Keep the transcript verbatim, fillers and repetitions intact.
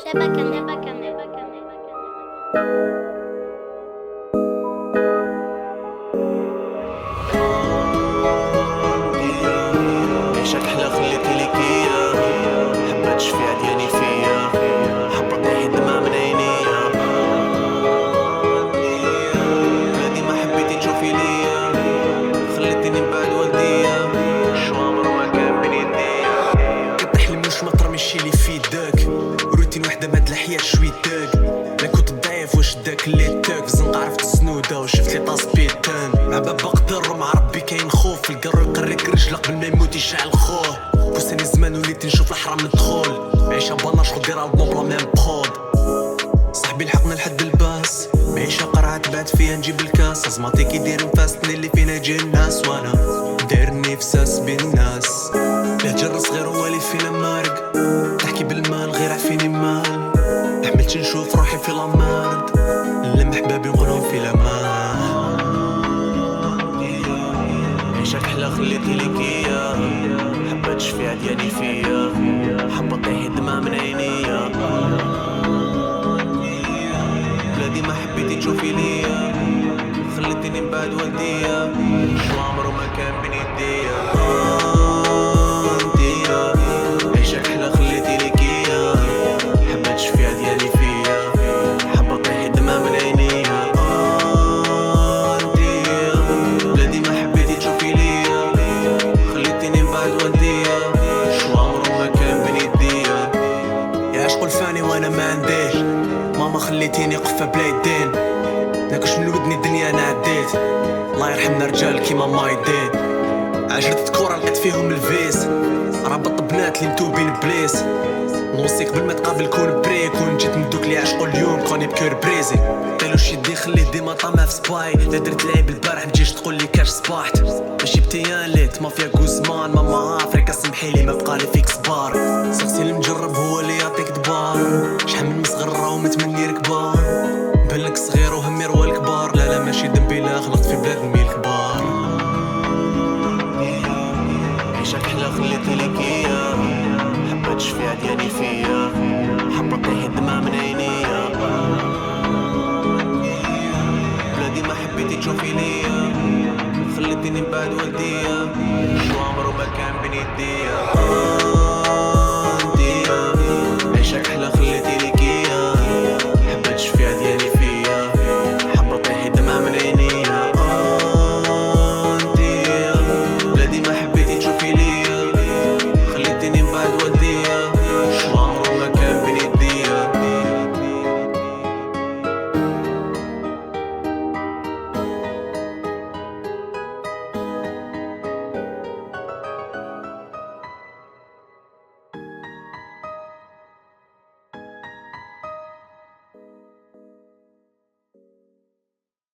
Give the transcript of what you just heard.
عيشك حلا خليتي ليك اياه، حبات شفيع ديالي فيا، حبط طيحي دمع من عينيا، بلادي ما حبيتي تشوفي ليا، خليتيني بعد والديا، شو عمرو ما كان بين يديا. كتحلم واش ما ترمي الشي اللي في يدك، روتين وحده مهاد الحياة شوي داك، لا كنت ضعيف واش داك اللي داك، في زنقة عرفت السنودة وشفت لي طاس بيتان، مع باب قدر ومع ربي كاين خوف، القرو يقريك رجلك قبل ما يموت يشعل خوه، بوساني زمان وليت نشوف الحرام ندخل، عيشة بنا شغل دير البوم بلا ميم بخود، صاحبي لحقنا لحد الباس، معيشة قرعة تبعت فيها نجيب الكاس، ازماتي كي داير مفاستني اللي فينا يجي الناس، وانا دايرني فساس بين الناس، لهجة صغير والي فينا مارق، تحكي بالمال غير عفيني مال، حملت نشوف روحي في لامارد، نلم حبابي ونقولهم في الامان، عيشك حلا خليتي ليك اياه، حبات شفيع ديالي فيا، حبط طيحي دمع من عينيا، بلادي ما حبيتي تشوفي ليا، خليتيني بعد والديا، شو عمرو ما كان بين يديا. انتيا عيشك حلا خليتي ليك اياه، حبات شفيع ديالي فيا، حبط طيحي دمع من عينيا، انتيا بلادي ما حبيتي تشوفي ليا، خليتيني بعد والديا، شو عمرو ما كان بين يديا. يا عشق الفاني وانا ما عنديش، ماما خليتيني قفة بلا يدين، ناكش من ودني الدنيا انا عديت، الله يرحمنا رجال كيما مايدين، عجرت كورة لقيت فيهم الفيس، رابط بنات لي متوبين بليس، نوصي قبل ما تقابل كون بري، كون جيت من دوك لي عشقو اليوم كوني بكور بريزي، قالو شدي خليه ديما طامع في سباي، لا درت لعيب البارح متجيش تقولي كاش صباحت، ماشي بتيان ليت مافيا كوزمان، ماما افريكا سمحيلي ما بقالي فيك صبار، سقسي المجرب هو اللي يعطيك دبار، شحال من مصغر راهو متمني ركبار.